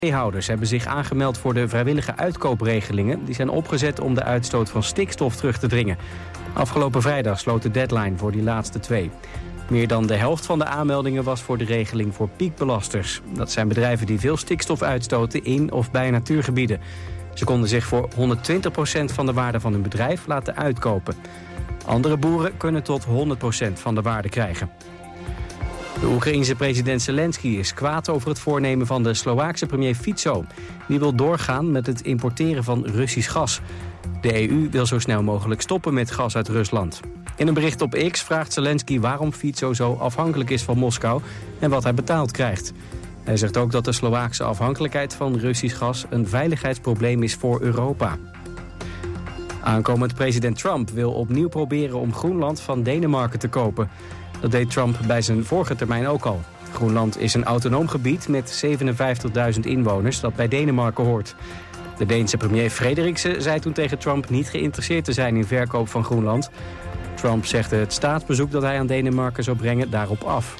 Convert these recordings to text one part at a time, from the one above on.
Veehouders hebben zich aangemeld voor de vrijwillige uitkoopregelingen. Die zijn opgezet om de uitstoot van stikstof terug te dringen. Afgelopen vrijdag sloot de deadline voor die laatste 2. Meer dan de helft van de aanmeldingen was voor de regeling voor piekbelasters. Dat zijn bedrijven die veel stikstof uitstoten in of bij natuurgebieden. Ze konden zich voor 120% van de waarde van hun bedrijf laten uitkopen. Andere boeren kunnen tot 100% van de waarde krijgen. De Oekraïense president Zelensky is kwaad over het voornemen van de Slowaakse premier Fico. Die wil doorgaan met het importeren van Russisch gas. De EU wil zo snel mogelijk stoppen met gas uit Rusland. In een bericht op X vraagt Zelensky waarom Fico zo afhankelijk is van Moskou en wat hij betaald krijgt. Hij zegt ook dat de Slowaakse afhankelijkheid van Russisch gas een veiligheidsprobleem is voor Europa. Aankomend president Trump wil opnieuw proberen om Groenland van Denemarken te kopen. Dat deed Trump bij zijn vorige termijn ook al. Groenland is een autonoom gebied met 57.000 inwoners dat bij Denemarken hoort. De Deense premier Frederiksen zei toen tegen Trump niet geïnteresseerd te zijn in verkoop van Groenland. Trump zegde het staatsbezoek dat hij aan Denemarken zou brengen daarop af.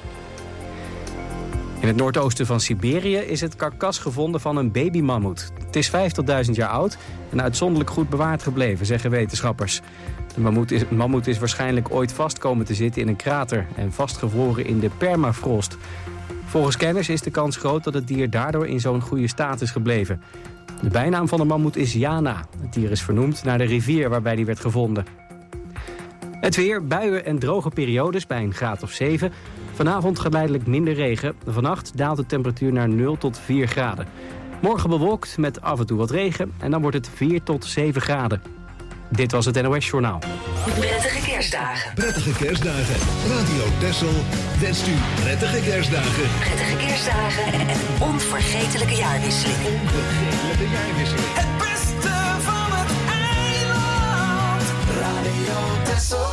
In het noordoosten van Siberië is het karkas gevonden van een babymammoet. Het is 50.000 jaar oud en uitzonderlijk goed bewaard gebleven, zeggen wetenschappers. De mammoet is waarschijnlijk ooit vast komen te zitten in een krater en vastgevroren in de permafrost. Volgens kenners is de kans groot dat het dier daardoor in zo'n goede staat is gebleven. De bijnaam van de mammoet is Jana. Het dier is vernoemd naar de rivier waarbij die werd gevonden. Het weer, buien en droge periodes bij een graad of 7. Vanavond geleidelijk minder regen. Vannacht daalt de temperatuur naar 0 tot 4 graden. Morgen bewolkt met af en toe wat regen en dan wordt het 4 tot 7 graden. Dit was het NOS Journaal. Prettige kerstdagen. Prettige kerstdagen. Radio Texel wenst u prettige kerstdagen. Prettige kerstdagen en een onvergetelijke jaarwisseling. Onvergetelijke jaarwisseling. Het beste van het eiland. Radio Texel.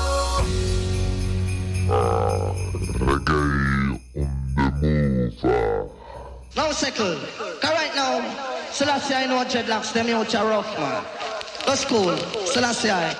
Reggae on the move. Now settle. Cause right now, Selassie I know dreadlocks, them out your rough man. That's cool. Selassie I.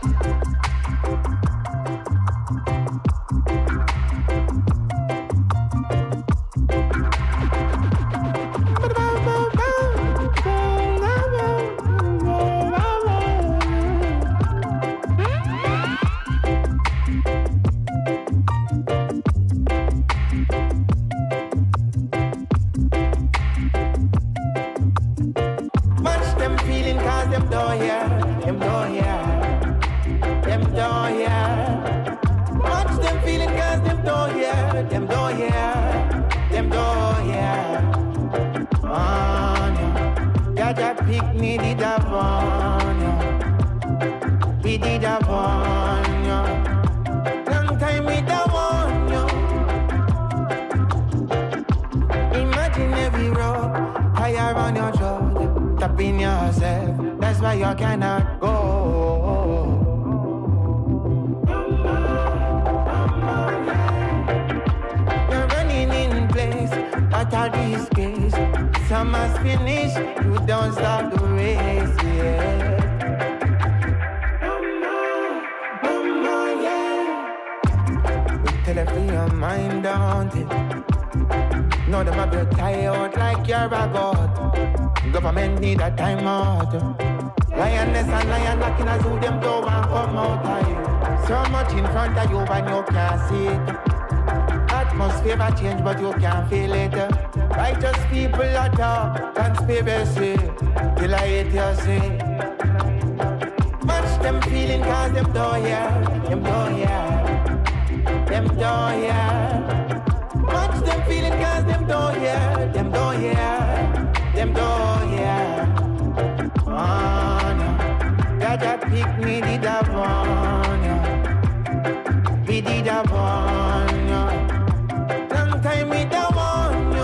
You cannot go. You're running in place. What are these games? Summer's finished. You don't stop the race, yeah. Tell her free your mind, don't it? Know them have you tired like you're a god. Government need a time out. Lioness and lion knocking as who them door and come out high. So much in front of you and you can't see it. Atmosphere a change but you can't feel it. Righteous people are talk, conspiracy. Till I hate you see. Watch them feeling cause them don't hear. Them don't hear. Them don't hear. Watch them feeling cause them don't hear. Them don't hear. Them don't hear. That pick me did a one. We did a one. Long time we da one.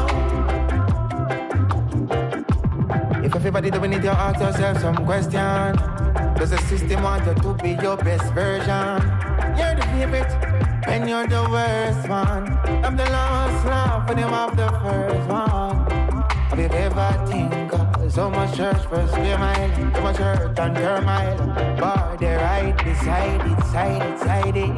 If everybody doing it, you ask yourself some question. Does the system want you to be your best version? You're the favorite and you're the worst one. I'm the last laugh and I'm of the first one. Have you ever think of so much church for square mile, so much hurt and turmoil, but they're right beside it, side it.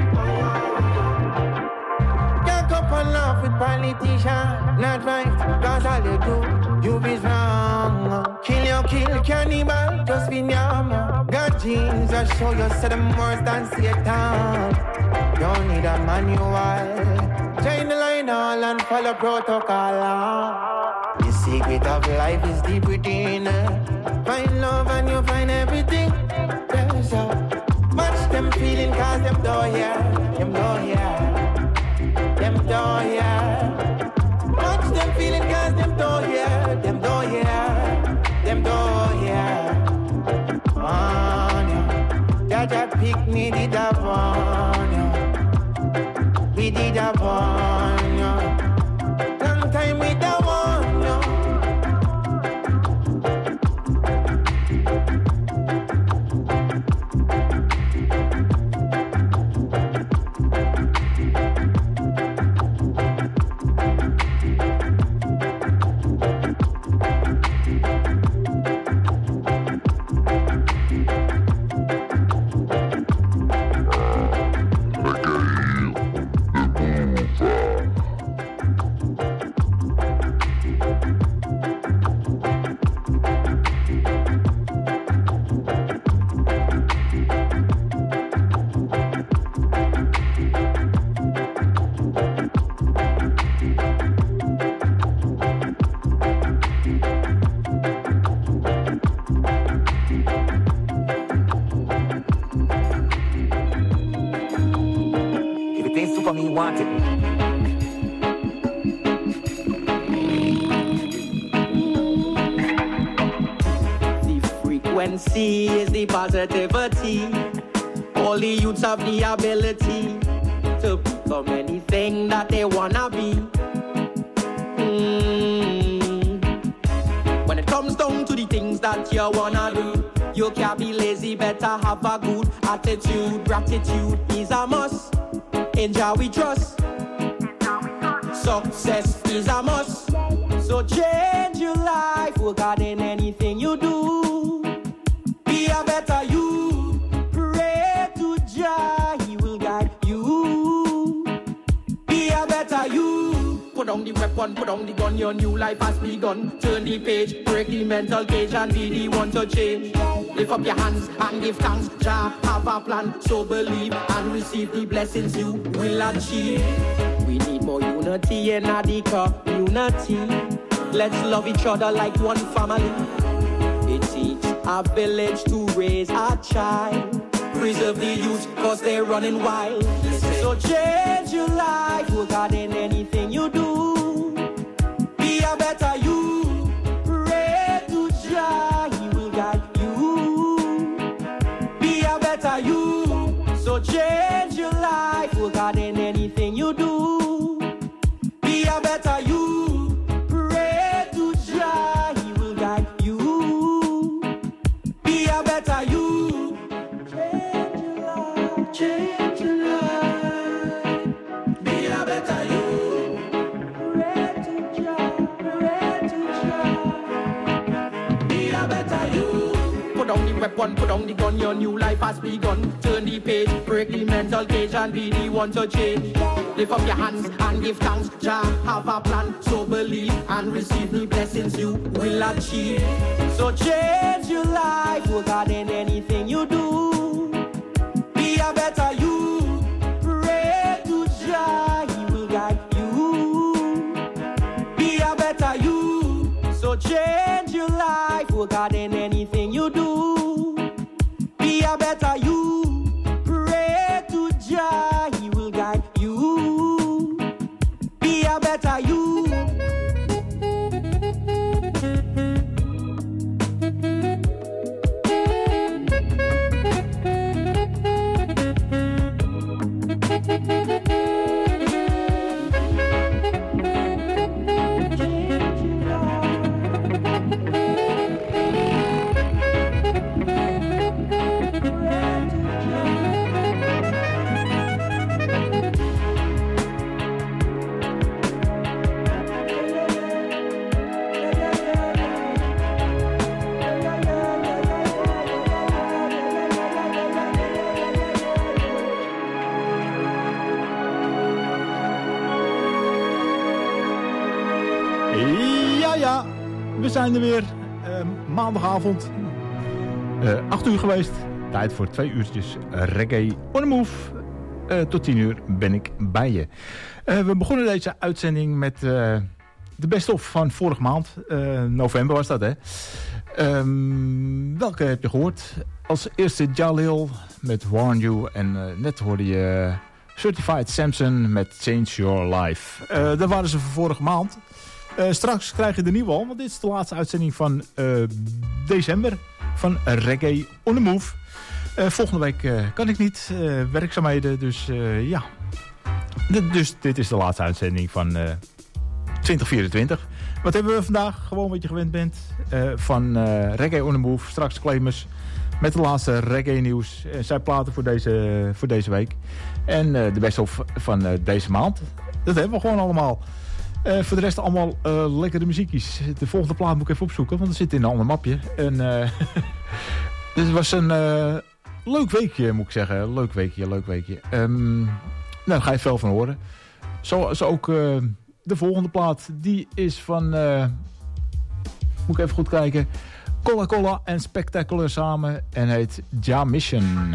Can't up and laugh with politicians, not right, wanna show you say them worse than Satan. Don't need a manual. Join the line all and follow protocol. The secret of life is deep within. Find love and you find everything. There's a match them feeling cause them don't hear. Them don't hear. Them don't hear. Match them feeling cause them don't hear. Them don't hear. Them don't hear. Jaja pick me did a one. We did a one. Long time we da one. Positivity. All the youths have the ability to become anything that they wanna be. When it comes down to the things that you wanna do, you can't be lazy, better have a good attitude. Gratitude is a must. In Jah we trust. Success is a must. So change your life, work hard in anything you do. Be a better you, pray to Jah, He will guide you. Be a better you. Put down the weapon, put down the gun, your new life has begun. Turn the page, break the mental cage and be the one to change. Lift up your hands and give thanks, Jah have a plan. So believe and receive the blessings you will achieve. We need more unity in the community. Let's love each other like one family. It's each a village to raise a child. Preserve the youth cause they're running wild. So change your life, work hard in anything you do. Be a better you, pray to Jah, He will guide you. Be a better you, so change your life, work hard in anything you do. Be a better you, pray to Jah, He will guide you. Be a better you. Change your life. Change your life. Be a better you. Pray to Jah. Pray to Jah. Be a better you. Put down the weapon, put down the gun. Your new life has begun. Turn the page, break the mental cage and be the one to change. Lift up your hands and give thanks. Jah have a plan. So believe and receive the blessings you will achieve. So change your life, work hard in anything you do. Be a better you, pray to Jah, He will guide you. Be a better you, so change your life, work hard in anything you do. Be a better you, pray to Jah, He will guide you. Be a better you. We zijn er weer, maandagavond, 8 uur geweest. Tijd voor 2 uurtjes reggae on the move. Tot 10 uur ben ik bij je. We begonnen deze uitzending met de best-of van vorige maand. November was dat, hè? Welke heb je gehoord? Als eerste Jalil met Warn You. En net hoorde je Certified Samson met Change Your Life. Dat waren ze voor vorige maand. Straks krijg je de nieuwe al, want dit is de laatste uitzending van december van Reggae on the Move. Volgende week kan ik niet, werkzaamheden, dus ja. Dus dit is de laatste uitzending van 2024. Wat hebben we vandaag? Gewoon wat je gewend bent van Reggae on the Move. Straks Claimers met de laatste reggae nieuws. Zij platen voor deze week. En de best-of van deze maand. Dat hebben we gewoon allemaal. Voor de rest allemaal lekkere muziekjes. De volgende plaat moet ik even opzoeken, want het zit in een ander mapje. En, dus het was een leuk weekje, moet ik zeggen. Leuk weekje. Nou, daar ga je veel van horen. Zoals ook de volgende plaat. Die is van... moet ik even goed kijken. Cola en Spectacular samen. En heet Ja Mission.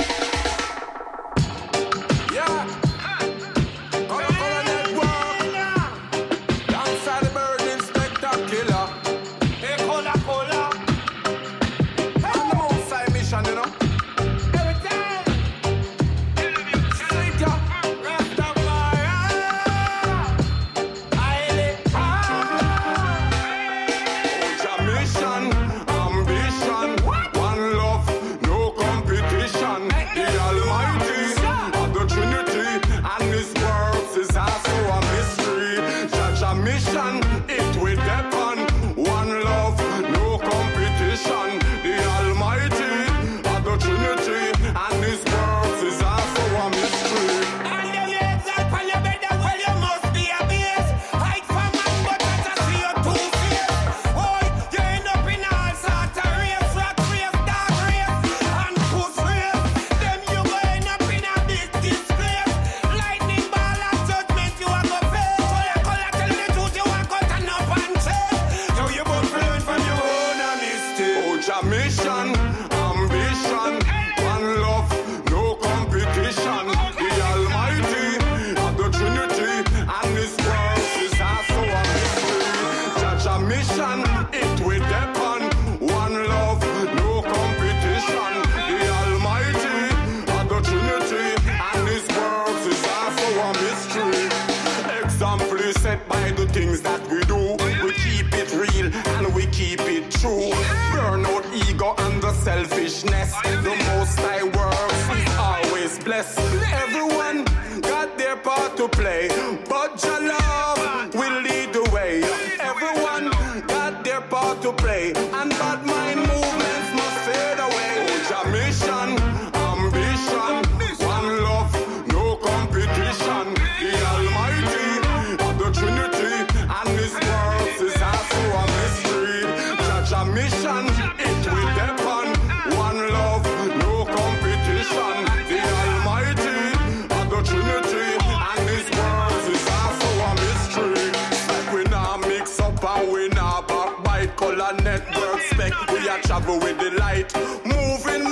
Selfishness, the most I works is always blessed. Everyone got their part to play, but your love will lead the way. Everyone got their part to play, and bad mind movements must fade away. Oh, your mission, ambition, one love, no competition. The Almighty of the Trinity and His works is also a mystery. Your mission, it will depend. One love, no competition. The Almighty of the Trinity and His words is also a mystery. Like we now mix up and we now backbite. Color network spec, we are travel with the light. Moving,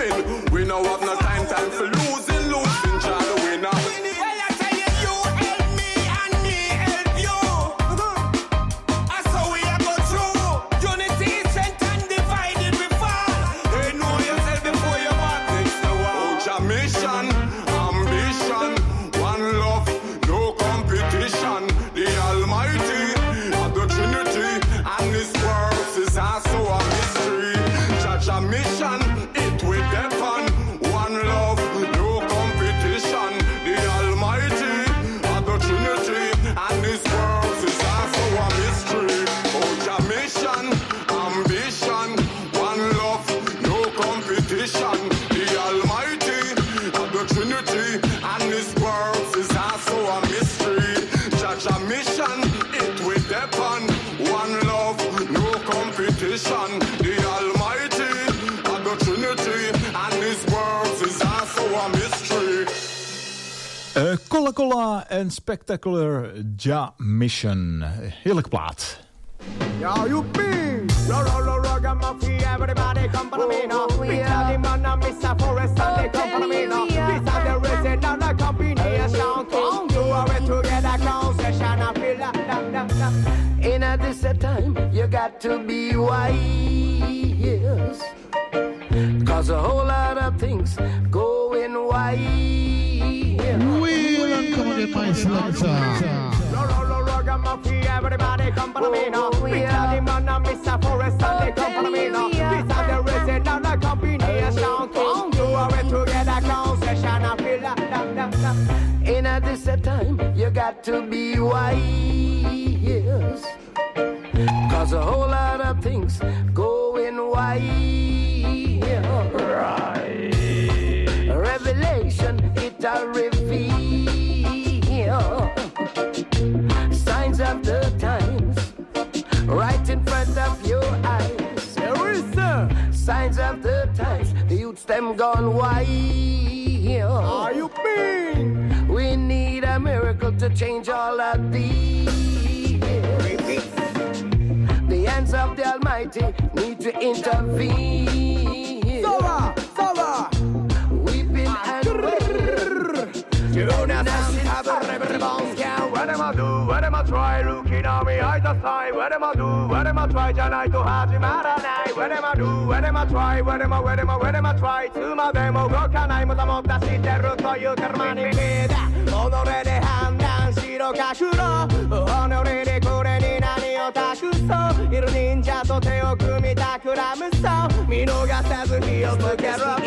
we now have no time for losing, try to win up. The Almighty of the Trinity and His words is also a mystery. Cola en Spectacular Ja Mission. Heerlijke plaat. Ja, joepie! Ragamuffin, everybody come follow me now. Picture the man and Mr. Forrest and they come follow me now. This are the reason of the combination. Come to it together, clown session. I feel that. In a this time, you got to be wise. Cause a whole lot of things going wide. We'll come on my slaughter. Ragamuffin, everybody come follow me now. Picture the man and Mr. Forrest and they come follow me now. This are the reason of the combination. Come to it together, clown session. I feel that. In a this time, you got to be wise. Cause a whole lot of things going wide. Right. Revelation, it'll reveal signs of the times right in front of your eyes. There is, sir. Signs of the times, the youths them gone wild. Are you been? We need a miracle to change all of these. The hands of the Almighty need to intervene. Sola. Weeping and You don't have to bounce count. What am I do? What am I try? Looking at me, I just sigh. What am I do? What am I try? Tonight to Hajimaranai. What am I do? What am I try? What am I try? To my demo, go can I? Mutamotta sitter to you, Germani Peda. Honore de Handan, Shiro Kashuro. Honore de Kureni Nani Otashuso. Il ninja to Teo Kumi Takuramuso. Minoga says he'll together up.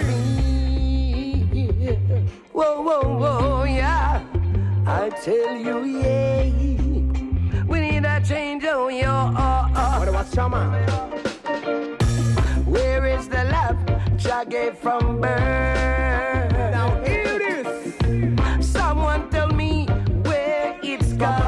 Whoa, yeah. I tell you, yeah. We need a change, oh, yo. What about Shama? Where is the love Jah gave from birth? Now here it is. Someone tell me where it's gone.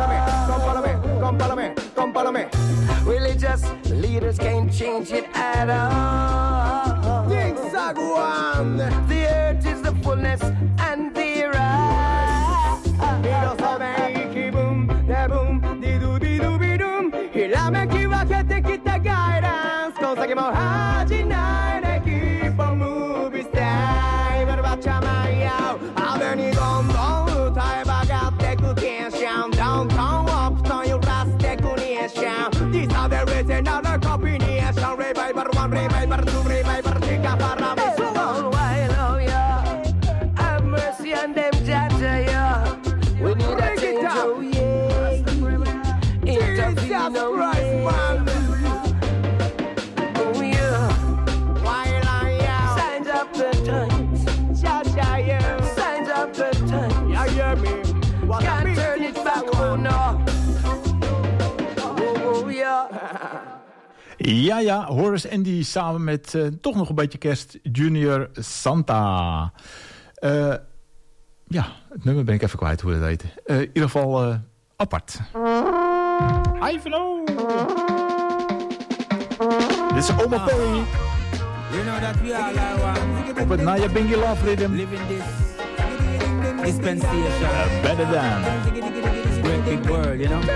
Come follow me. Religious leaders can't change it at all. Things are going. The earth is the fullness and the rise. Boom, di-do-bi-do-bi-doom. Hirameki wakete kita guidance. Konsaki mo hajinai de keep on moving style. Barabachamaya. Alder ni dondon utae bagatte ku tension. Downtown uptown you raste ku nation. These are the reason of the combination. Revival 1, revival 2, revival 3, kapara. And them Jaja, yeah. We need a change, oh yeah. Intervene, oh yeah. Oh yeah. While I am signs of the times, Jaja, yeah. Signs of the times, you hear me? Can't turn it back, oh no. Oh yeah. Ja, Horace Andy samen met toch nog een beetje kerst, Junior Santa. Ja, het nummer ben ik even kwijt hoe het heet. In ieder geval apart. Ivanhoe! Dit is Oma P. You know that we all are one. Op het Naya Bingy Love Rhythm. Living this dispensation. Better than. Great big world, you know.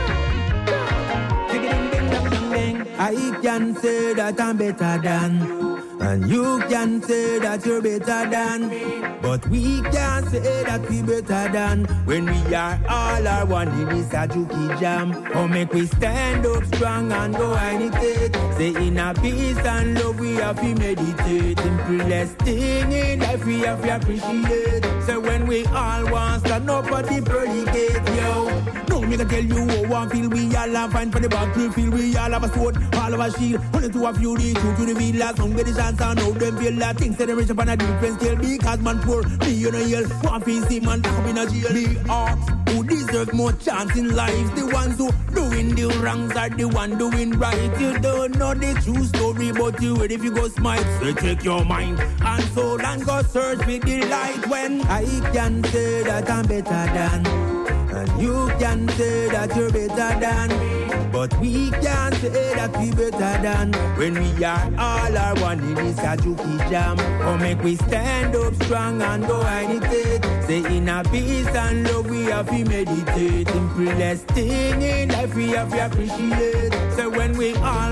I can say that I'm better than. And you can say that you're better than. But we can't say that we better than. When we are all our one in this Ajuki jam. Oh, make we stand up strong and go meditate. Say in a peace and love we have to meditate. Simplest thing in life we have to appreciate. So when we all want stand up at the pearly gate, yo. No, me can tell you how one feel we all have fine for the battlefield. We all have a sword, all of a shield. Only to a few the truth to the reveal last. Don't get the chance and know them feel that things that they reach up on a different scale. Because man poor, me you know yell. One piece see man lock up in a jail. The ox who deserve more chance in life. The ones who doing the wrongs are the one doing right. You don't know the true story, but you ready if you go smite. So take your mind and soul and go search with the light. When I can say that I'm better than. And you can say that you're better than. But we can't say that we better than. When we are all our one in this Ajuki jam. Oh, make we stand up strong and go meditate. Say in a peace and love we have to meditate. Simplest thing in life we have to appreciate. So when we all want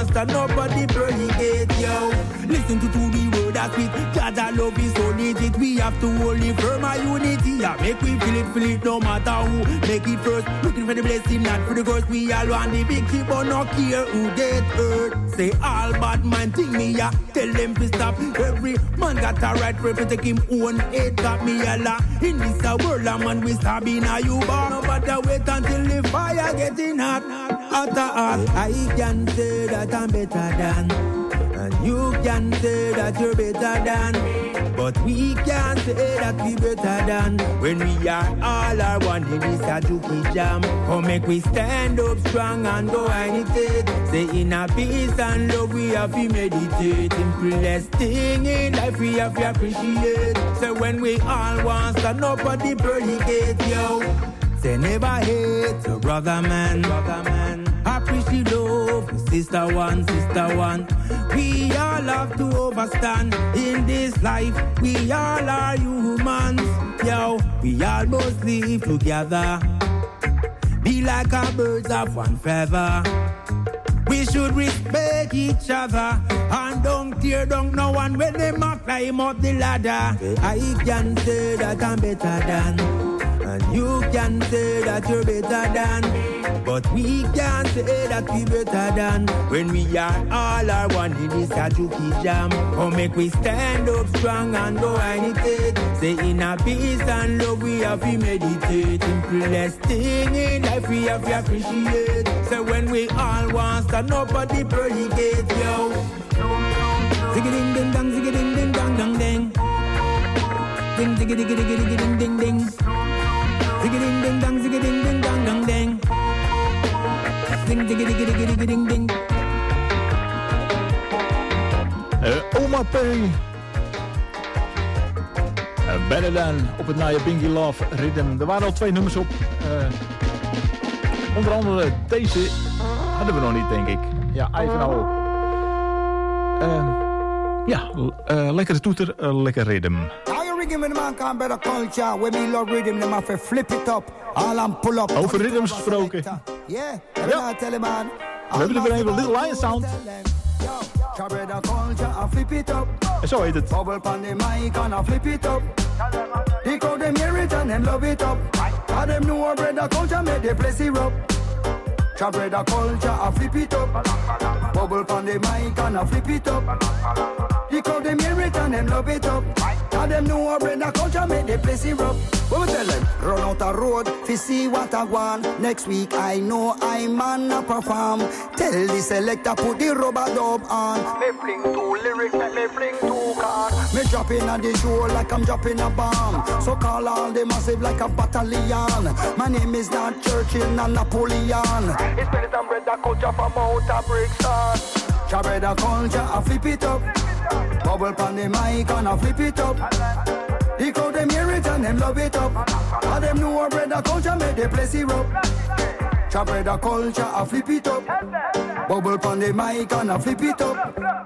stand up at the pearly gate, yo. Listen to the word that speak. Jaja love is so legit. We have to hold it firm our unity. Yeah, make we feel it no matter who. Make it first, looking for the blessing, not for the curse. We all want the big chip, but not care who get hurt. Say all bad man think me, yeah. Tell them to stop. Every man got a right to protect him own head. Got me a lot. In this world, a man we stab in a you bar. No matter wait until the fire getting hot. Hotter hot. I can say that I'm better than, and you can say that you're better than, but we can't say that we better than when we are all our one in this Ajuki jam. Come make we stand up strong and go anything. Say in a peace and love we have to meditate. Simplest thing in life we have to appreciate. So when we all want to stand up at the pearly gate, yo. Say never hate your brother man. Appreciate love, sister one. We all have to overstand in this life. We all are humans, yo. We all must live together. Be like our birds of one feather. We should respect each other and don't tear down no one when they might climb up the ladder. I can say that I'm better than, and you can say that you're better than, but we can't say that we better than when we are all our one in this Ajuki jam. Come make we stand up strong and go anything. Say in a peace and love we have to meditate. Simplest thing in life we have to appreciate. So when we all want to stand up at the pearly gate, yo. Ziggy ding ding dong, ziggy ding ding dong dong ding. Ding ziggy diggy diggy diggy ding ding ding. Ziggy ding ding dong, ziggy ding ding dong dong ding. Ding diggy diggy diggy diggy ding ding. Oma P. Better Than op het Naya Binky Love Rhythm. Er waren al 2 nummers op. Onder andere deze hadden we nog niet, denk ik. Ja, Ivanhoe. Lekkere toeter, lekker rhythm. Rhythm in the man can't better culture. When we love rhythm, them have to flip it up. All and pull up. Over rhythms gesproken. Yeah, tell him man. We hebben er weer even Little Lion Sound. En zo heet het. Bubble pan the mic and I flip it up. They call them hear it and them love it up. All them know our brother culture make the place erupt. Cha brother culture I flip it up. Bubble pan the mic and I flip it up. They call them hear it and them love it up. All them know our brother culture make the place erupt. What we tell them? Run out a road, fi see what I want. Next week I know I man a perform. Tell the selector put the rubber dub on. Me fling 2 lyrics, me fling 2 cards. Me drop in at the show like I'm dropping a bomb. So call all the massive like a battalion. My name is not Churchill, not Napoleon. It's Spirit and Brother Culture from out of Brixton. Cha Brother Culture, I flip it up. Bubble pan the mic and I flip it up. He call them hear it and them love it up. All them know our brother culture make the place erupt. Cha brother culture I flip it up. Bubble pan the mic and I flip it up.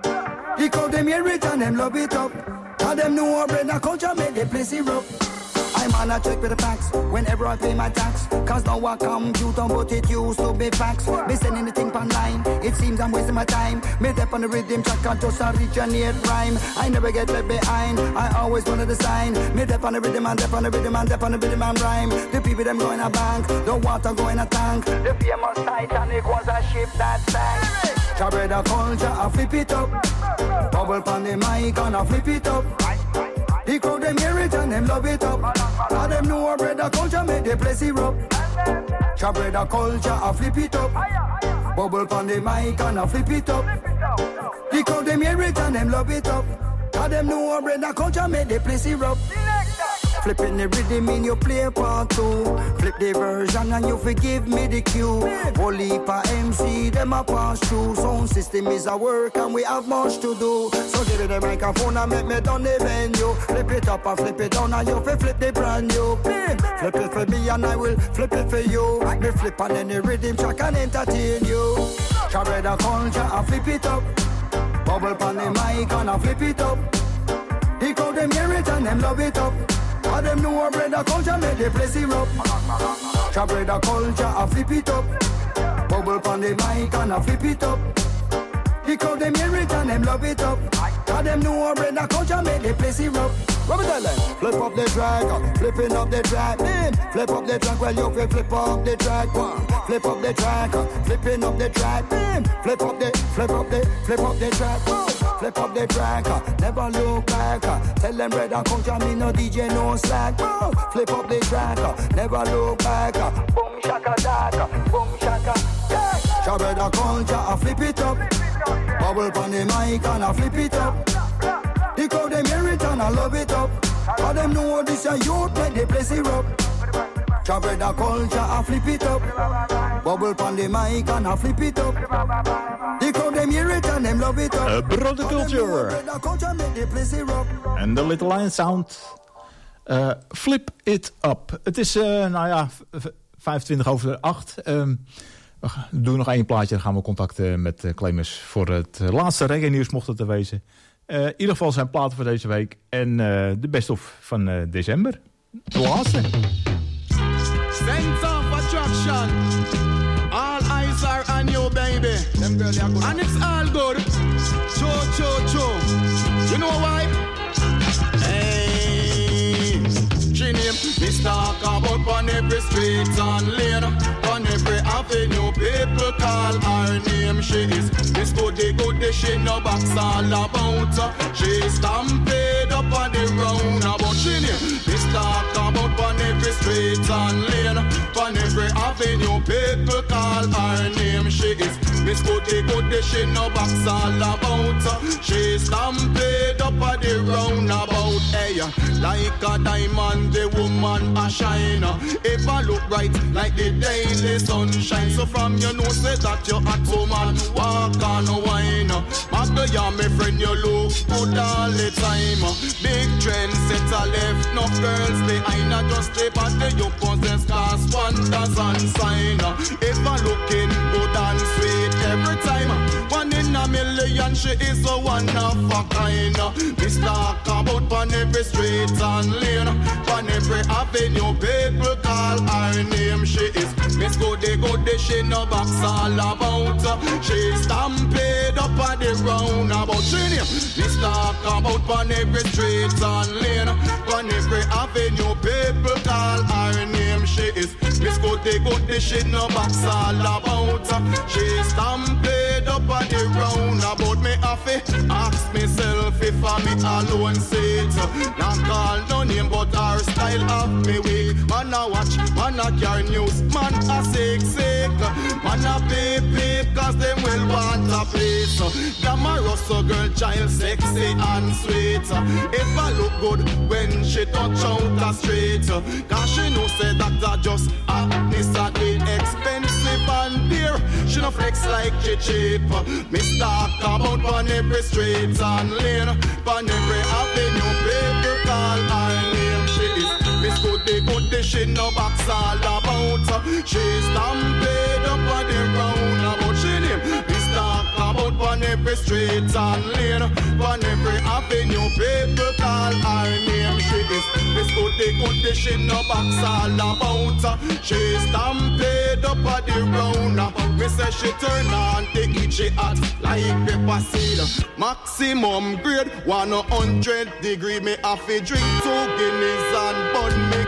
He call them hear it and them love it up. All them know our brother culture make the place erupt. I'm on a check with the facts whenever I pay my tax. Cause now I computer but it used to be facts. Me sending the thing online, it seems I'm wasting my time. Me step on the rhythm track and just originate rhyme. I never get left behind, I always wanted the sign. Me step on the rhythm and step on the rhythm and step on the rhythm and rhyme. The people them go in a bank, the water go in a tank. The famous Titanic was a ship that sank. Cha brother culture, I flip it up. Bubble pan the mic and I flip it up. The crowd them hear it and them love it up. All them know our brother culture make the place erupt. Cha brother culture I flip it up. Bubble pan the mic and I flip it up. The crowd them hear it and them love it up. All them know our brother culture make the place erupt. Flipping the rhythm in your play part 2. Flip the version and you forgive me the cue. Whole heap of MC, them a pass through. Sound system is a work and we have much to do. So give me the microphone and make me done the venue. Flip it up and flip it down and you flip the brand new. Flip it for me and I will flip it for you. Me flip on any rhythm track and entertain you. Cha brother culture, I flip it up. Bubble pan the mic and I flip it up. He call them hear it and them love it up. All them know our brother culture make the place erupt. Cha brother culture I flip it up. Bubble pan the mic and I flip it up. The crowd them hear it and them love it up. Cause them know bread and culture make the place erupt. What we tell them? Flip up the track, flipping up the track. Flip up the track, well you can flip up the track. Flip up the track, flipping up the track. Flip up the track. Flip up the track, never look back. Tell them bread and culture, me no DJ no slack. Flip up the track, never look back. Boom shaka daka, boom shaka. Yeah. Bread and culture, I flip it up. Bubble on the mic and I flip it up. The crowd them hear it and I love it up. Cause them know this a youth make the place erupt. Bread and culture, I flip it up. Bubble on the mic and I flip it up. The crowd them hear it and them love it up. Brother Culture. En de Little Lion Sound. Flip it up. Het is, 7:25. We doen nog 1 plaatje. Dan gaan we contacten met Clemens voor het laatste reggae nieuws, mocht het er wezen. In ieder geval zijn platen voor deze week. En de best of van december. De laatste. Sense of attraction. All eyes are on you, baby. And it's all good. Cho. You know why? Hey, she name me talk about on every street and lane, on every avenue. People call her name. She is Miss Goody, she no box all about. She stampede up on the roundabout. She name me talk about on every street and lane, on every avenue. People call her name. She is Miss Goody, she no box all about. She stampede up on the roundabout. Hey, like a diamond, the woman a shine. If I look right, like the daily sunshine. So from you know say that you hot woman, walk on a wine. Magda, you my friend, you look good all the time. Big trend setter left, no girls behind. Just stay back the you possess class 1,000 sign. If I looking good and sweet every time, 1 in a million, she is a one of a kind. Miss talk about on every street and lane, on every avenue. People call her name. She is Miss Goody, she no box all about. She stampede up on the roundabout. She name Miss talk about on every street and lane, on every avenue. People call her name. She is Miss Goody, she no box all about. She stampede up on the roundabout. Me have to ask myself if I'm me alone say it. Not call no name but our style of me weak. Man a watch, man a carry news, man a sick. Man a peep cause them will want a place. Glamorous a girl child sexy and sweet. If I look good when she touch out the street, cause she know say that I just hotness a bit expensive and dear. She no flex like she cheap. Me talk about on every street and lane, on every avenue. People call her name. She is Miss Goody, she no box all about. She stampede up on the roundabout. She name Miss talk about on every street and lane, on every avenue. People call her name. She is Miss Goody, she no box all about. She stampede up on the roundabout. Me say she turn on the heat, she hot like pepper seed. Maximum grade 100 degree. Me have to drink 2 Guinness and bun me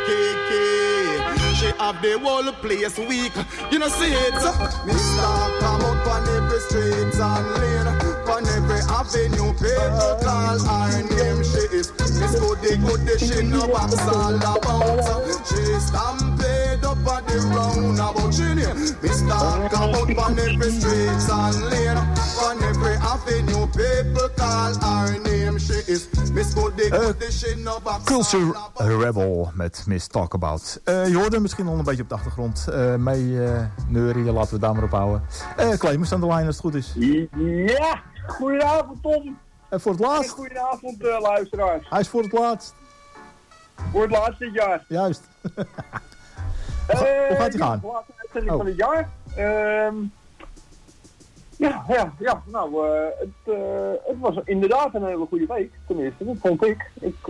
cake. She have the whole place weak. You know see it. Miss talk about on every street and lane, on every avenue. People call her name. She is Miss Goody, she no box all about. She stampede up on the roundabout. She name Miss talk about on every street and lane, on every avenue. People call her name. She is Miss Goody, she no box. Culture Rebel met Miss Talk About. Je hoort hem misschien al een beetje op de achtergrond mee neurien, laten we daar maar op houden. Clemens aan de lijn als het goed is. Ja, goedenavond Tom. En voor het laatst? Goedenavond luisteraars. Hij is voor het laatst. Voor het laatst dit jaar. Juist. Hoe gaat hij gaan? De laatste uitzending van het jaar. Het was inderdaad een hele goede week. Tenminste, dat vond ik.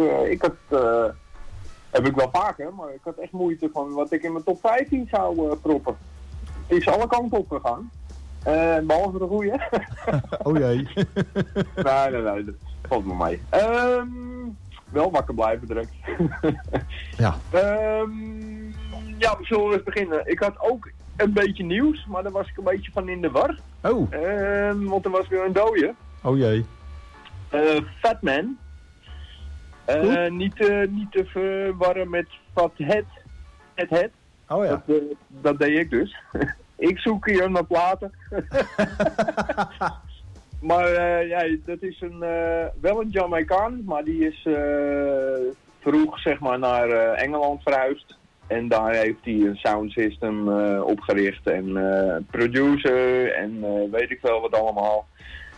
Heb ik wel vaker, maar ik had echt moeite van wat ik in mijn top 15 zou proppen. Het is alle kanten op gegaan. Behalve de goeie. Oh jee. Nee, dat valt me mee. Wel wakker blijven direct. Ja. Ja, we zullen eens beginnen. Ik had ook een beetje nieuws, maar daar was ik een beetje van in de war. Oh. Want er was weer een dode. Oh jee. Fat Man. Niet te verwarren met Fat Head. Oh ja. Dat deed ik dus. Ik zoek hier naar platen. Maar dat is wel een Jamaicaan, maar die is vroeg zeg maar naar Engeland verhuisd. En daar heeft hij een sound system opgericht en producer en weet ik veel wat allemaal.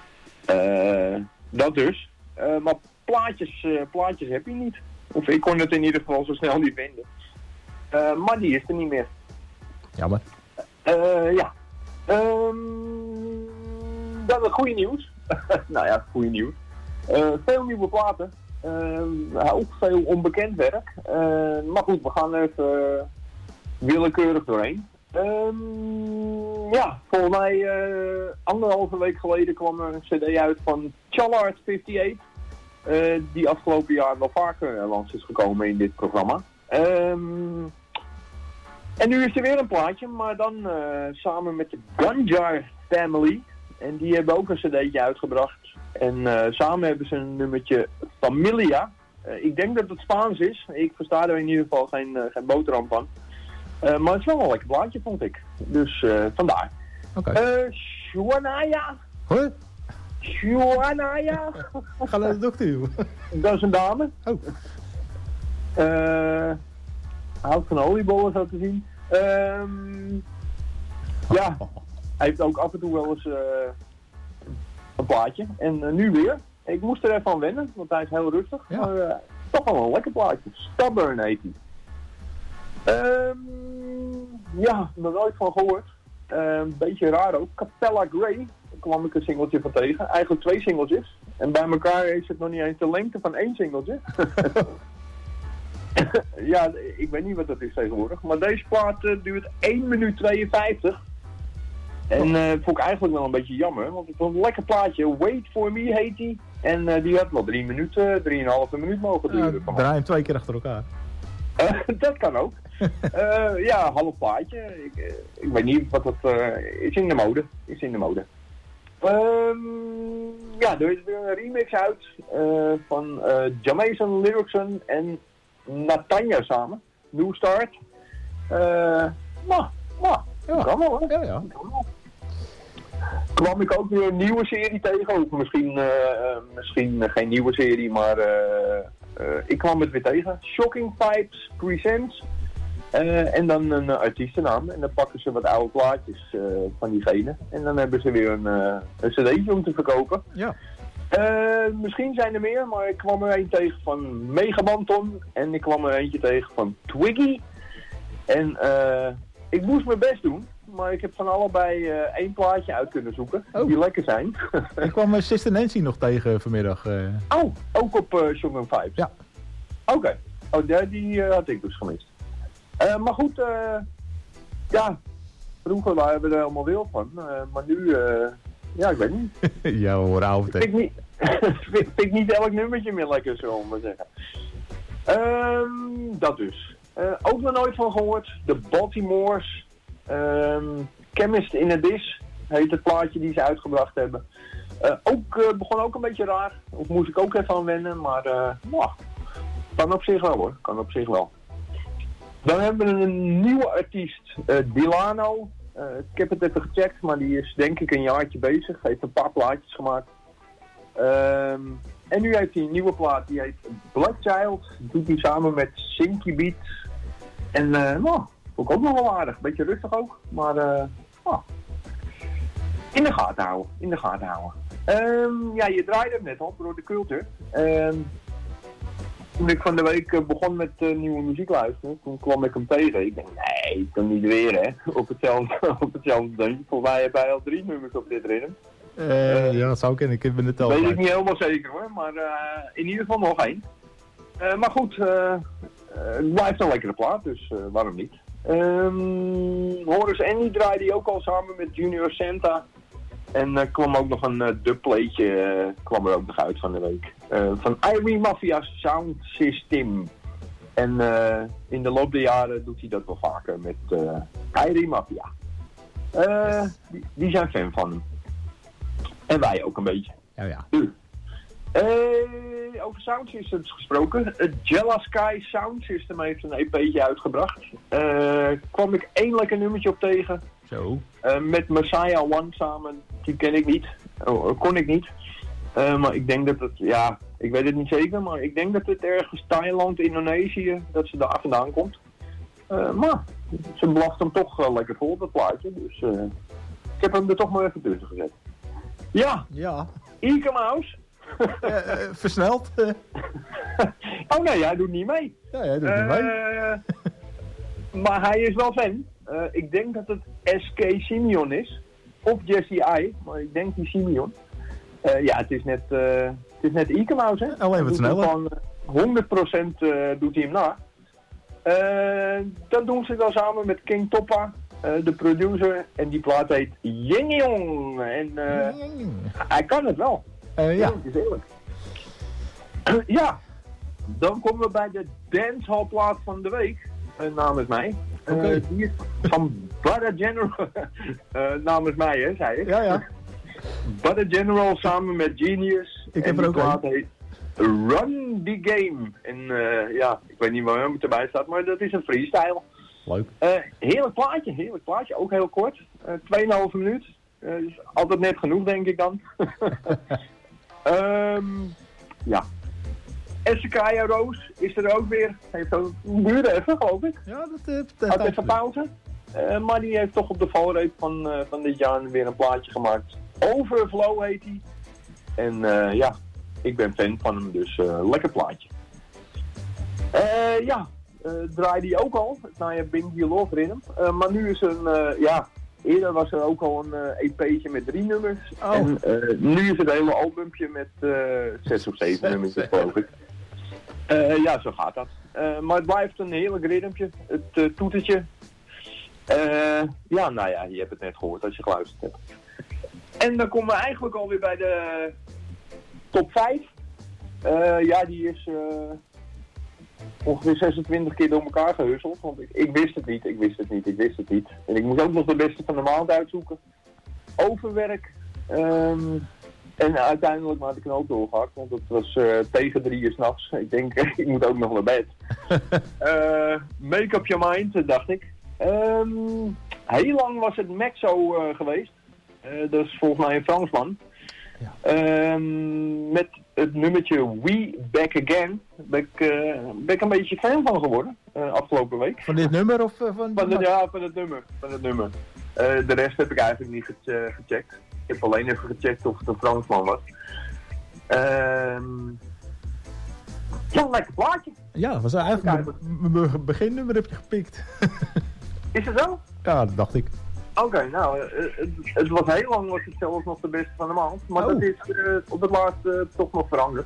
Dat dus. Maar plaatjes heb je niet. Of ik kon het in ieder geval zo snel niet vinden. Maar die is er niet meer. Jammer. Ja. Dan het goede nieuws. Nou ja, goede nieuws. Veel nieuwe platen. Ook veel onbekend werk. Maar goed, we gaan even willekeurig doorheen. Ja, volgens mij 1,5 week geleden kwam er een cd uit van Challard 58. Die afgelopen jaar wel vaker langs is gekomen in dit programma. En nu is er weer een plaatje, maar dan samen met de Gunjar Family. En die hebben ook een cd'tje uitgebracht. En samen hebben ze een nummertje Familia. Ik denk dat het Spaans is. Ik versta er in ieder geval geen boterham van. Maar het is wel een lekker plaatje, vond ik. Dus vandaar. Oké. Shuanaya. Huh? Shuanaya. Ga naar de dokter, joh. Dat is een dame. Oh. Houdt van oliebollen, zo te zien. Ja, hij heeft ook af en toe wel eens een plaatje. En nu weer. Ik moest er even aan wennen, want hij is heel rustig. Ja. Maar toch wel een lekker plaatje. Stubborn heet hij. Ja, nog nooit van gehoord. Een beetje raar ook. Capella Grey. Daar kwam ik een singeltje van tegen. Eigenlijk 2 singeltjes. En bij elkaar is het nog niet eens de lengte van 1 singeltje. Ja, ik weet niet wat dat is tegenwoordig. Maar deze plaat duurt 1 minuut 52. En vond ik eigenlijk wel een beetje jammer. Want het was een lekker plaatje. Wait For Me heet die. En die had wel 3 minuten, 3,5 minuut mogen duren. Draai hem 2 keer achter elkaar. Dat kan ook. Ja, half plaatje. Ik weet niet wat dat is in de mode. Ja, er is weer een remix uit van Jamaican Lyricson en Natanja samen. New Start. Kan wel, hè? Ja. Kwam ik ook weer een nieuwe serie tegen. Of misschien geen nieuwe serie, maar ik kwam het weer tegen. Shocking Vibes Presents. En dan een artiestennaam. En dan pakken ze wat oude plaatjes van diegene. En dan hebben ze weer een cd'tje om te verkopen. Ja. Misschien zijn er meer, maar ik kwam er een tegen van Megabanton. En ik kwam er eentje tegen van Twiggy. En ik moest mijn best doen. Maar ik heb van allebei 1 plaatje uit kunnen zoeken. Die lekker zijn. Ik kwam Sister Nancy nog tegen vanmiddag. Oh, ook op Shocking Vibes? Ja. Oké. Oh, die had ik dus gemist. Maar goed, ja, vroeger waren we er allemaal wild van, maar nu, ja, ik weet niet. Ja, we horen avond. Vind ik niet elk nummertje meer lekker, zo om te zeggen. Dat dus. Ook nog nooit van gehoord, de Baltimores, Chemist in a Dish heet het plaatje die ze uitgebracht hebben. Begon ook een beetje raar, of moest ik ook even aan wennen, maar kan op zich wel hoor, kan op zich wel. Dan hebben we een nieuwe artiest, Delano. Ik heb het even gecheckt, maar die is denk ik een jaartje bezig. Heeft een paar plaatjes gemaakt. En nu heeft hij een nieuwe plaat, die heet Black Child. Doet hij samen met Sinky Beat. En vond ik ook nog wel aardig. Beetje rustig ook, maar in de gaten houden. Ja, je draaide hem net al, door de cultuur. Toen ik van de week begon met nieuwe muziek luisteren, toen kwam ik hem tegen. Ik denk, nee, dan niet weer hè, op hetzelfde ding. Volgens mij heb hij al 3 nummers op dit ritme. Ja, dat zou ik in de tel. Weet ik niet helemaal zeker hoor, maar in ieder geval nog 1. Maar goed, het blijft een lekkere plaat, dus waarom niet. Horace Andy draaide hij ook al samen met Junior Santa. En kwam ook nog een dubplateje kwam er ook nog uit van de week. Van Irie Mafia Sound System. En in de loop der jaren doet hij dat wel vaker met Irie Mafia. Die zijn fan van hem. En wij ook een beetje. Ja. Over Sound Systems gesproken. Het Jella Sky Sound System heeft een EP'tje uitgebracht. Kwam ik één lekker nummertje op tegen. Zo. Met Messiah One samen. Die ken ik niet. Kon ik niet. Maar ik denk dat het, ja, ik weet het niet zeker, maar ik denk dat het ergens Thailand, Indonesië, dat ze daar vandaan komt. Maar ze blaft hem toch lekker vol, dat plaatje. Dus ik heb hem er toch maar even tussen gezet. Ja. Ike Mouse. Versneld. Oh nee, hij doet niet mee. Ja, hij doet niet mee. Maar hij is wel fan. Ik denk dat het SK Simeon is. Of Jesse I, maar ik denk die Simeon. Ja, het is net Ike Mouse, hè? Alleen wat sneller. Van 100% doet hij hem na. Dat doen ze dan samen met King Toppa, de producer. En die plaat heet Ying Yong. En hij kan het wel. Ja. Het is eerlijk. Ja, dan komen we bij de dancehall plaat van de week. Namens mij. Die is van Butter General. Namens mij, hè, zei ik. Ja. Butter General samen met Genius. Ik heb er ook plaat heet Run the Game. En ja, ik weet niet waarom het erbij staat, maar dat is een freestyle. Leuk. Heerlijk plaatje. Ook heel kort. 2,5 minuut. Is altijd net genoeg, denk ik dan. Ja. Ezekiel Roos is er ook weer. Heeft ook duurde even, geloof ik. Ja, dat had even pauze. Maar die heeft toch op de valreep van dit jaar weer een plaatje gemaakt. Overflow heet hij. En ja, ik ben fan van hem, dus lekker plaatje. Ja, draai die ook al. Nou ja, Bing die Love Rhythm. Maar nu is ja, eerder was er ook al een EP'tje met 3 nummers. Oh. En nu is het hele albumpje met 6 of 7 nummers, geloof ik. Ja, zo gaat dat. Maar het blijft een heerlijk ritmetje. Het toetertje. Ja, nou ja, je hebt het net gehoord als je geluisterd hebt. En dan komen we eigenlijk alweer bij de top 5. Ja, die is ongeveer 26 keer door elkaar gehusseld. Want ik wist het niet. En ik moest ook nog de beste van de maand uitzoeken. Overwerk. En uiteindelijk had ik een ook doorgehakt, want het was tegen 3 uur 's nachts. Ik denk, ik moet ook nog naar bed. Make Up Your Mind, dacht ik. Heel lang was het Maxo geweest. Dat is volgens mij een Fransman. Ja. Met het nummertje We Back Again ben ik een beetje fan van geworden afgelopen week. Van dit nummer of van het nummer. De rest heb ik eigenlijk niet gecheckt. Ik heb alleen even gecheckt of het een Fransman was. Ja, lekker plaatje. Ja, dat was eigenlijk mijn beginnummer heb je gepikt. Is het zo? Ja, dat dacht ik. Oké, nou, het was heel lang was het zelfs nog de beste van de maand. Maar dat is op het laatste toch nog veranderd.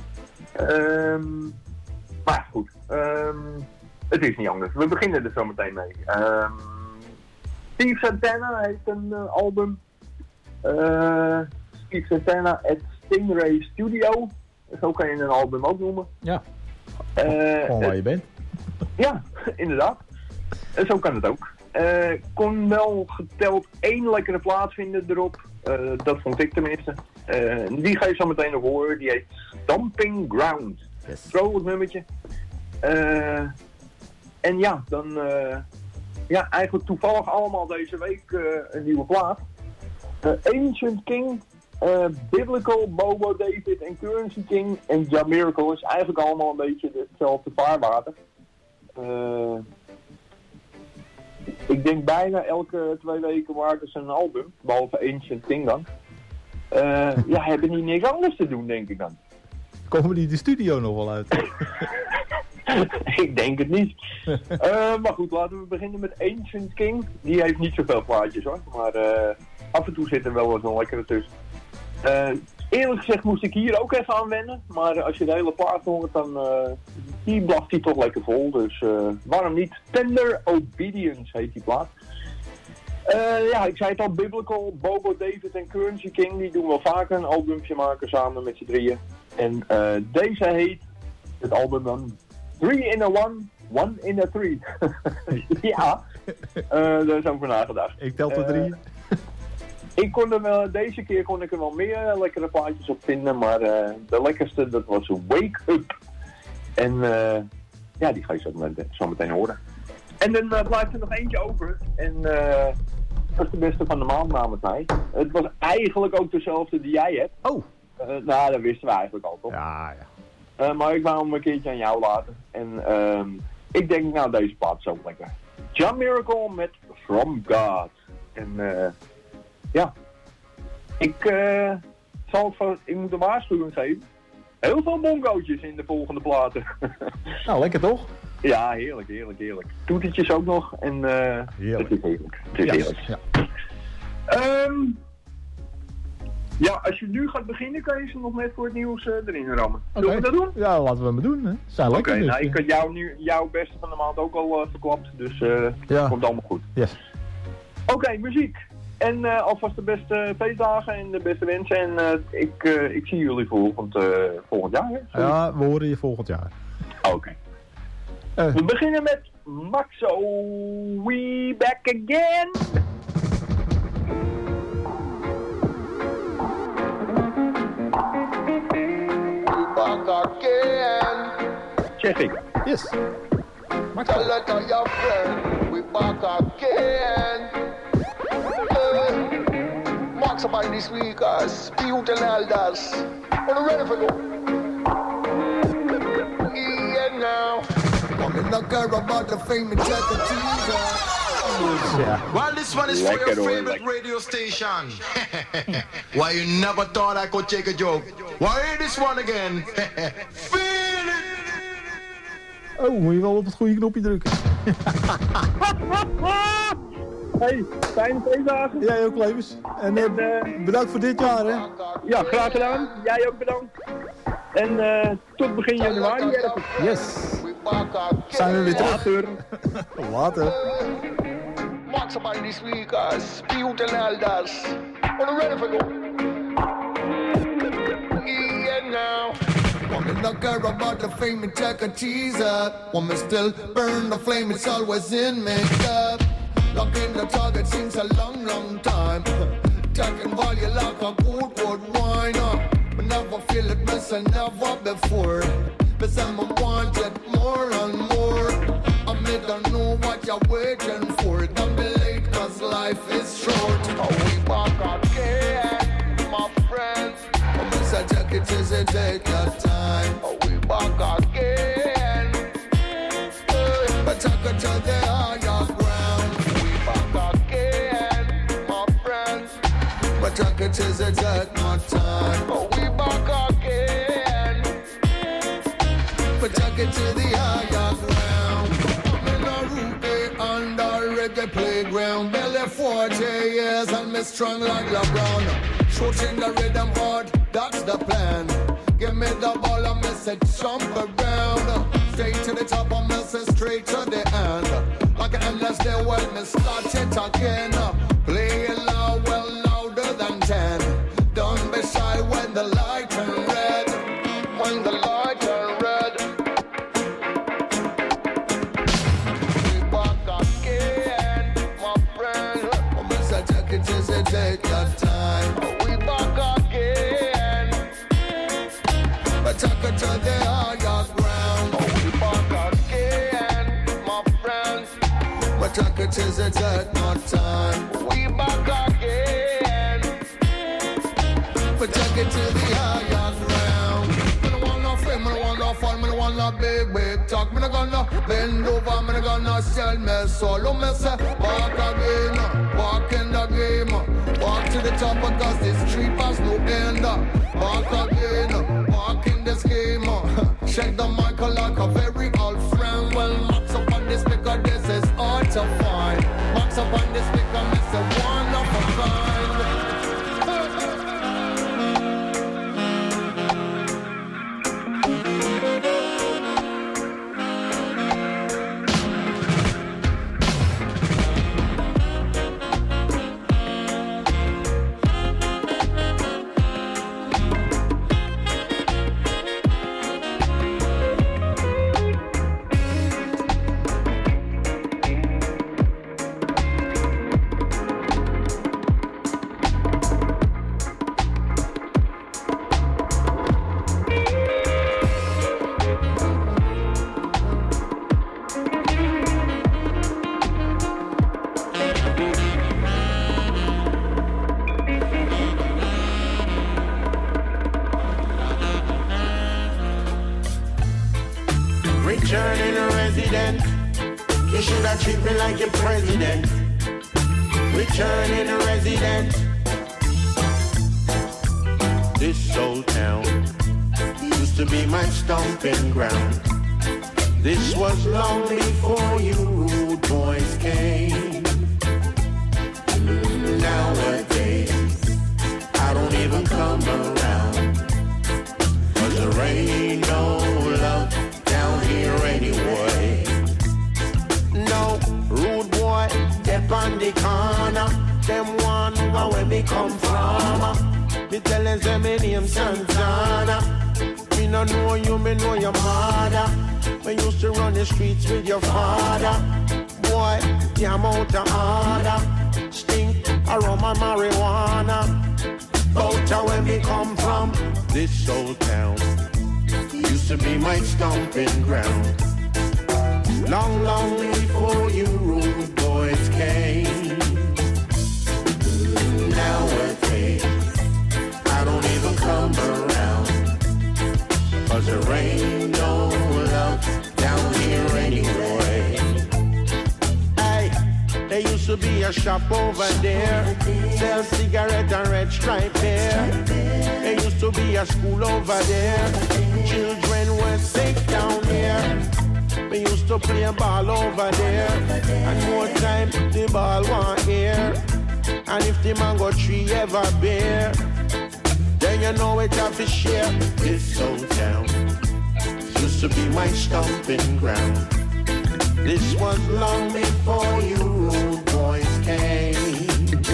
Maar ja, goed. Het is niet anders. We beginnen er zo meteen mee. Steve Santana heeft een album. Steve Santana at Stingray Studio. Zo kan je een album ook noemen. Ja. Gewoon waar je bent. Ja, inderdaad. Zo kan het ook. Kon wel geteld 1 lekkere plaats vinden erop. Dat vond ik tenminste. Die ga je zo meteen nog horen. Die heet Stomping Ground. Yes. Vrolijk nummertje. En ja, dan... ja, eigenlijk toevallig allemaal deze week een nieuwe plaat. Ancient King, Biblical, Bobo David en Currency King en Ja Miracle is eigenlijk allemaal een beetje hetzelfde vaarwater. Ik denk bijna elke 2 weken maken ze een album, behalve Ancient King dan. Ja, hebben die niks anders te doen, denk ik dan. Komen die de studio nog wel uit? Ik denk het niet. Maar goed, laten we beginnen met Ancient King. Die heeft niet zoveel plaatjes hoor, maar af en toe zit er wel eens een lekkere tussen. Eerlijk gezegd moest ik hier ook even aan wennen, maar als je de hele plaat hoort, dan die blaft hij toch lekker vol. Dus waarom niet? Tender Obedience heet die plaat. Ja, ik zei het al, Biblical, Bobo David en Currency King, die doen wel vaker een albumpje maken samen met z'n drieën. En deze heet het album dan 3 in a 1, 1 in a 3. Ja, daar is over nagedacht. Ik tel tot 3. Deze keer kon ik er wel meer lekkere plaatjes op vinden, maar de lekkerste dat was Wake Up. En ja, die ga je zo meteen horen. En dan blijft er nog eentje over. En dat is de beste van de maand namens mij. Het was eigenlijk ook dezelfde die jij hebt. Oh. Nou, dat wisten we eigenlijk al, toch? Ja, ja. Maar ik wou hem een keertje aan jou laten. En ik denk, nou, deze plaat is ook lekker. John Miracle met From God. En ja, ik moet een waarschuwing geven. Heel veel bongootjes in de volgende platen. Nou, lekker toch? Ja, heerlijk, heerlijk, heerlijk. Toetertjes ook nog. En heerlijk. Het is heerlijk. Het is heerlijk. Ja. Ja, als je nu gaat beginnen, kan je ze nog net voor het nieuws erin rammen. Okay. Zullen we dat doen? Ja, laten we maar doen. Hè. Zijn lekker. Oké, dus. nou, ik had jouw beste van de maand ook al verklapt. Dus ja. komt allemaal goed. Yes. Oké, muziek. En alvast de beste feestdagen en de beste wensen. En ik zie jullie volgend jaar. Hè? Ja, we horen je volgend jaar. Oké. We beginnen met Maxo. We back again. Back again. Check ik. Yes. Tell it to your friend. We back again. Max up on these speakers. Youth and elders. Are you ready for go? Yeah, now. I'm not care about the fame and check the teaser. Yeah. Well, this one is for your favorite radio station. Why you never thought I could take a joke? Why hear this one again? Feel it! Oh, moet je wel op het goede knopje drukken. Hey, fijne feestdagen. Jij ook, Levens. En bedankt voor dit jaar, hè. Ja, graag gedaan. Jij ook bedankt. En tot begin januari ergens. Yes. Zijn we weer terug. Later. Max up on these speakers. Youth and elders. Are you ready for go? Yeah, now. Woman not care about the fame and check a teaser. Woman still burn the flame, it's always in makeup. Locking the target since a long, long time. Taking value like a good wine. But never feel it missing, never before. But someone wanted more and more. I don't know what you're waiting for. Don't be late, cause life is short. Oh, we back again, my friends. Mr. Jacket is a take your time. Oh, we back again. But take it to the higher ground. We back again, my friends. But take it is a take my time. Oh, we back again. But take it to the higher ground. I'm in a Ruby under reggae playground. Belly 40 years and me strong like LeBron. Shooting the rhythm hard, that's the plan. Give me the ball and me say jump around. Straight to the top and me say straight to the end. Like an endless day when me start it again. Play it loud, well louder than 10. Don't be shy when the light turn red. When the light turn red. We back again, my friend. Oh, me say take it easy, take your time. We back again. But take it to the higher ground. Oh, we back again, my friend. But take it easy, take no time. We back again. But take it to the higher ground. Me no want no fame, me no want no fun, me no want no big talk. Me no gonna bend over, me no gonna sell me solo. Me say walk again, walk in the game. Walk to the top because this street has no end. Walk again, walk in this game. Shake the mic like a very old friend. Well, Max up on this speaker, this is hard to find. Max up on this speaker, me say one of a kind. You should have treated me like your president. Returning resident. This old town used to be my stomping ground. This was long before you rude boys came. Nowadays, I don't even come around, 'cause there ain't no love down here anyway. No rude boy, step on the corner. Them one where me come from. Me tell them my name Santana. Me no know you, me know your mother. We used to run the streets with your father. Boy, I'm out of order. Stink aroma marijuana. Out where me come from. This old town used to be my stomping ground. Long, long before you rude boys came. Nowadays, I don't even come around, 'cause there ain't no love down here anyway. Hey, there used to be a shop over there, sell cigarette and red stripe there. There used to be a school over there, children were safe down here. We used to play a ball over there, and more time the ball want here. And if the mango tree ever bear, then you know it have to share. This old town used to be my stomping ground. This was long before you rude boys came.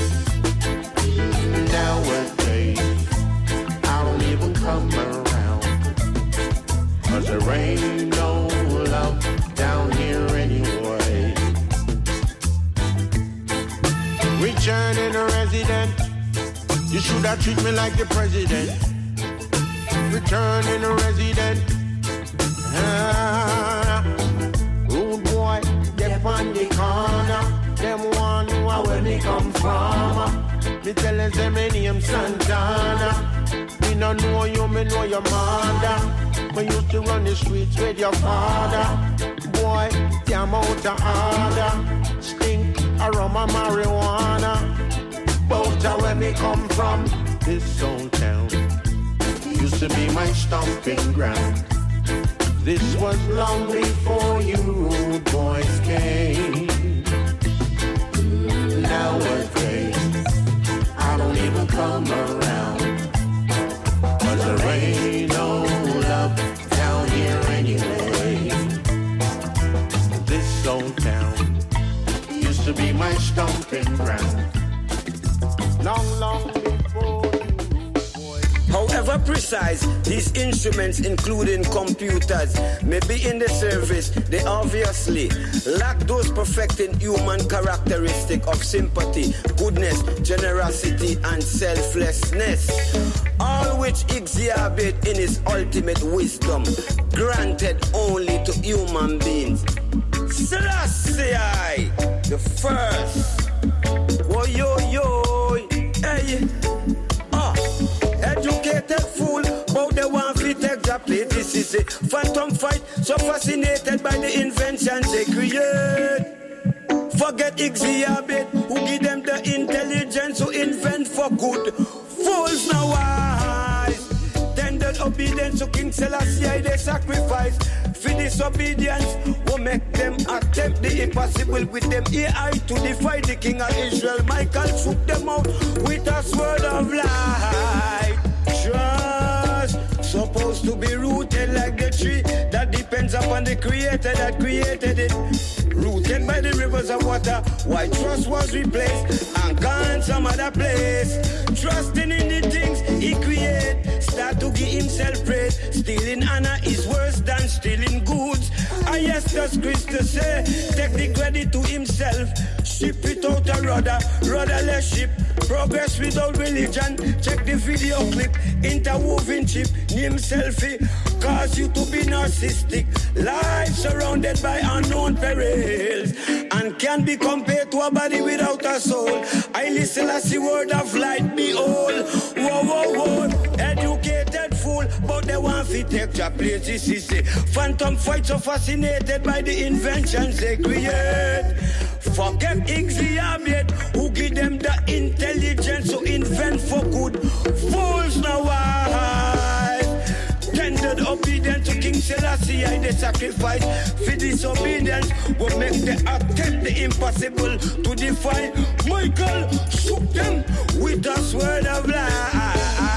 Nowadays, I don't even come around, 'cause there ain't no love down here anyway. Returning a resident, you should have treated me like the president. Returning a resident, rude boy, step on the corner. Them one where me come from. Me tell them my name Santana. Me no know you, me know your mother. We used to run the streets with your father. Boy, I'm out of order. Stink aroma marijuana. Both where me come from. This old town used to be my stomping ground. This was long before you rude boys came. Nowadays, I don't even come around, 'cause there ain't no love down here anyway. This old town used to be my stomping ground. Long, long before you. However precise, these instruments, including computers, may be in the service, they obviously lack those perfecting human characteristic of sympathy, goodness, generosity, and selflessness, all which exhibit in his ultimate wisdom, granted only to human beings. Selassie, the first. Whoa, yo, yo, hey. Educated fool, but they want to take the place. This is a phantom fight, so fascinated by the inventions they create. Forget exhibit, who give them the intelligence to invent for good. Fools now wise, tended obedience to King Selassie, they sacrifice. For disobedience, will make them attempt the impossible with them AI to defy the King of Israel. Michael shook them out with a sword of light. Trust, supposed to be rooted like the tree that depends upon the Creator that created it. Rooted by the rivers of water, why trust was replaced and gone some other place. Trusting in the things he create, start to give himself praise. Stealing honor is worse than stealing goods. I yes, does Christ say, take the credit to himself. Ship it out a rudderless ship. Progress without religion. Check the video clip. Interwoven chip. Name selfie. Cause you to be narcissistic. Life surrounded by unknown perils. And can be compared to a body without a soul. I listen as the word of light. Behold. Whoa, whoa, whoa. Educated fool. But they want to take your place. This is a phantom fight, so fascinated by the inventions they create. Forget Iggy Abed, who give them the intelligence to invent for good. Fools now wise. Tended obedient to King Selassie, I the sacrifice for disobedience will make the attempt the impossible to defy. Michael shook them with a sword of life.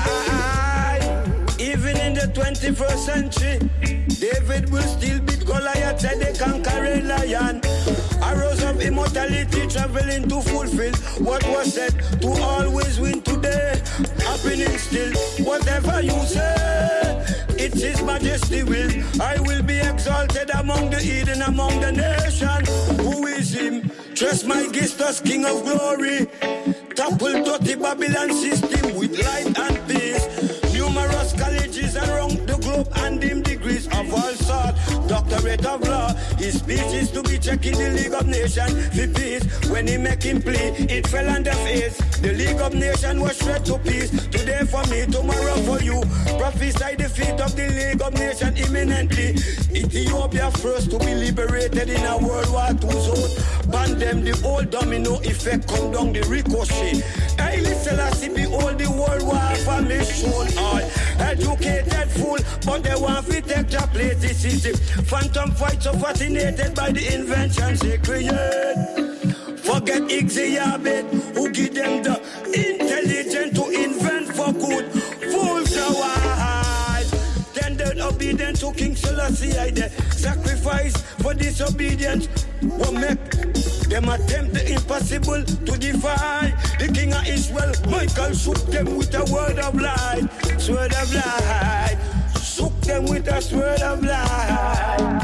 Even in the 21st century, David will still beat Goliath and the conquering lion. Arrows of immortality traveling to fulfill what was said, to always win today. Happening still, whatever you say, it's His Majesty will. I will be exalted among the heathen, among the nation. Who is Him? Trust my Gistus, King of glory. Topple dirty Babylon system with light and peace. Numerous colleges around the globe and in degrees of all sorts. Doctorate of law, his speech is to be checking the League of Nations for peace. When he make him plea, it fell on the face. The League of Nations was shred to peace. Today for me, tomorrow for you. Prophesy the feet of the League of Nations imminently. Ethiopia first to be liberated in a World War II zone. Ban them, the old domino effect come down the ricochet. Haile Selassie behold the World War for me shown all. Educated fool, but they want to take your place. This is the phantom fight, so fascinated by the inventions they create. Forget Iggy Abed, who give them the intelligence to invent for good. Fools are wise. Tended obedient to King Selassie, I the sacrifice for disobedience will make them attempt the impossible to defy. The King of Israel, Michael, shook them with a word of light. Sword of light. Shook them with a sword of light.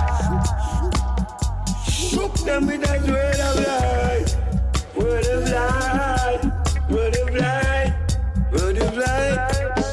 Shook them with a sword of light. Word of light. Word of light. Word of light.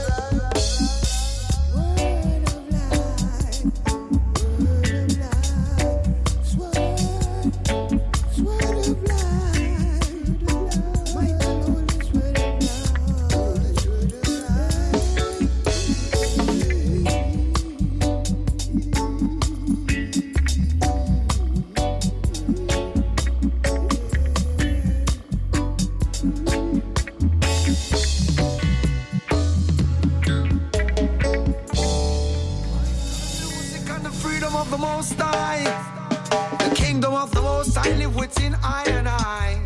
The Most High, the kingdom of the Most High live within I and I.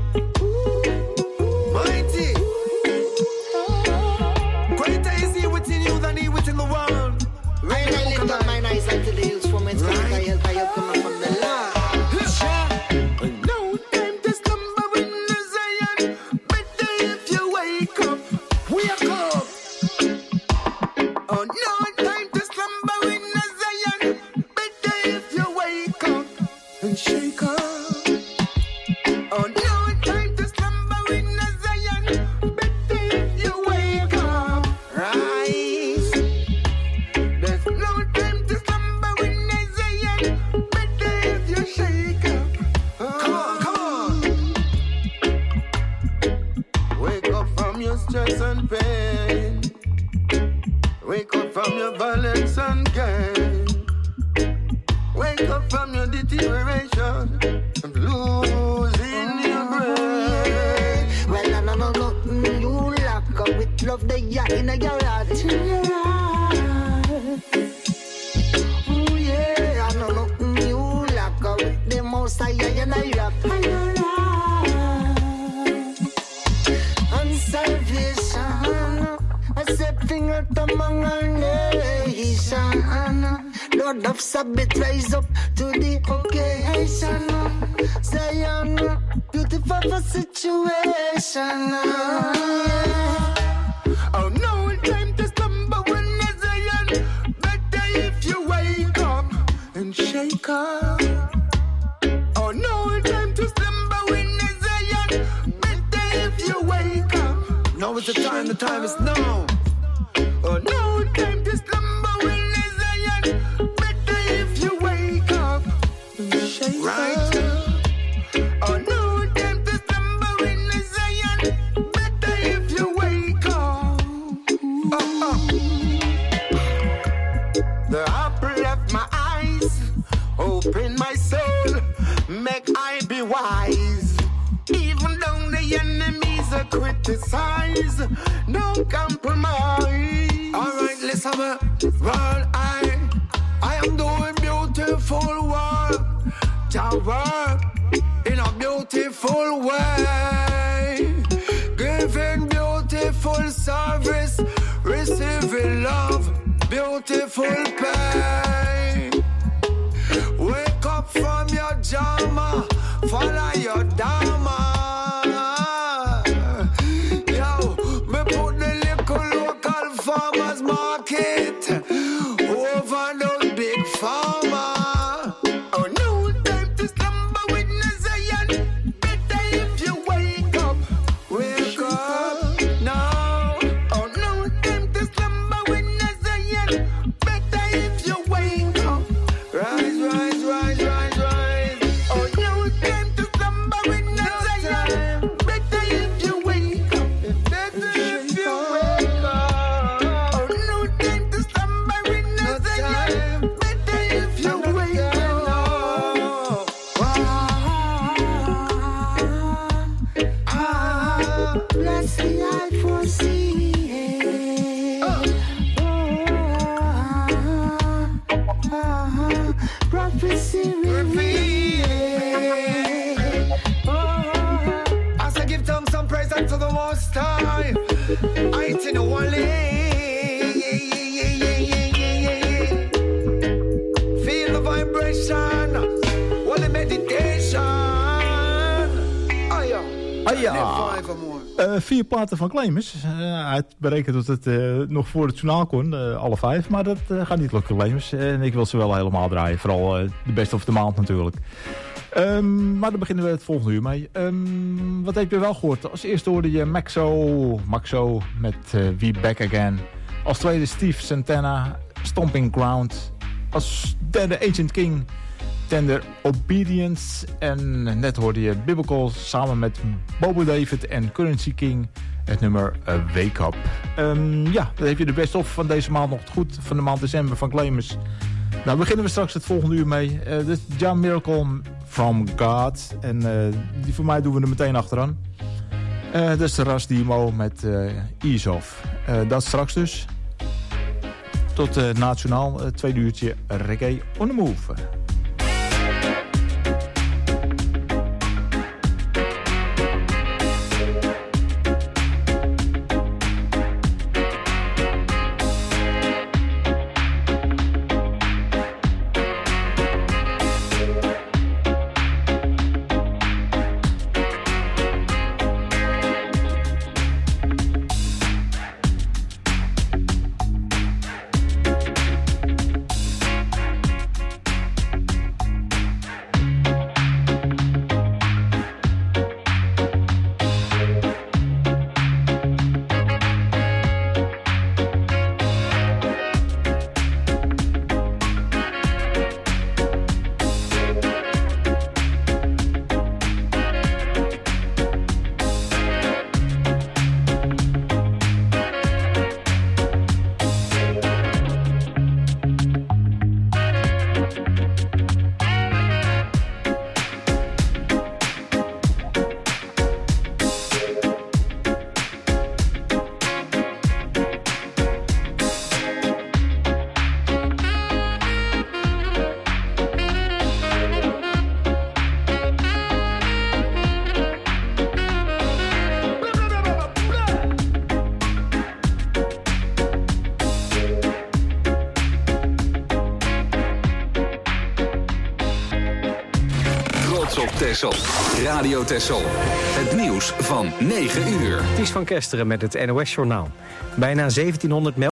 Mighty, greater is He within you than He within the world. I lift up mine eyes unto the hills from whence cometh my help. I help coming from the Lord. No time to slumber in the Zion. Better if you wake up, wake up. Oh no time to slumber in the Zion. And shake up. Oh, no time to slumber in the Zion. Better if you wake up. Rise. There's no time to slumber in the Zion. Better if you shake up. Come on, come on. Wake up from your stress and pain. Wake up from your violence and gain. Wake up from your deterioration and losing your brain. Well, I know nothing you lack up with love the yak in your heart. Oh yeah, I know nothing you lack up with the Most High and I rap. And salvation, accepting earth among our nation. Lord of Sabbath, rise up to the occasion. Zion, beautiful for situation. Oh, no time to slumber when the Zion. Better if you wake up and shake up. Oh, no time to slumber when the Zion. Better if you wake up. Now is the time is now. Oh, no time to slumber when the Zion. Better if you wake up and shake right. Up. Oh, no time to slumber in the Zion. Better if you wake up. like I be wise. Even though the enemies are criticize, no compromise. Alright, let's have a world eye. I am doing beautiful work, to work in a beautiful way, giving beautiful service, receiving love, beautiful pay. Wake up from your drama, follow your dharma. Yo, me put the little local farmers market over those big farmers. Oh no, time to slumber with no Zion. Better if you wake up now. Oh no, time to slumber with no Zion. Better if you wake up. Rise, rise, rise, rise, rise. Oh no, time to slumber with no Zion. Better if you wake up. Better if you wake up. Oh no, time to slumber with no Zion. Better if you wake up. Blessing I foresee. Prophecy revealed. As I give thanks and praise unto the Most High, I ain't in the one feel the vibration, what the meditation. Oh ja. 4 platen van Clemens. Hij berekent dat het nog voor het journaal kon, alle 5. Maar dat gaat niet lukken, Clemens. En ik wil ze wel helemaal draaien. Vooral de beste of de maand natuurlijk. Maar daar beginnen we het volgende uur mee. Wat heb je wel gehoord? Als eerste hoorde je Maxo met We Back Again. Als tweede Steve Santana, Stomping Ground. Als derde Ancient King, Tender Obedience. En net hoorde je Biblical samen met Bobo David en Currency King. Het nummer Wake Up. Ja, dan heb je de best of van deze maand nog goed. Van de maand december van Clemens. Nou, beginnen we straks het volgende uur mee. Dit is John Miracle from God. En die voor mij doen we er meteen achteraan. Dat is de Ras Demo met Ease Off. Dat straks dus. Tot nationaal, tweede uurtje reggae on the move. Texel. Radio Texel. Het nieuws van 9 uur. Ties van Kesteren met het NOS-journaal. Bijna 1700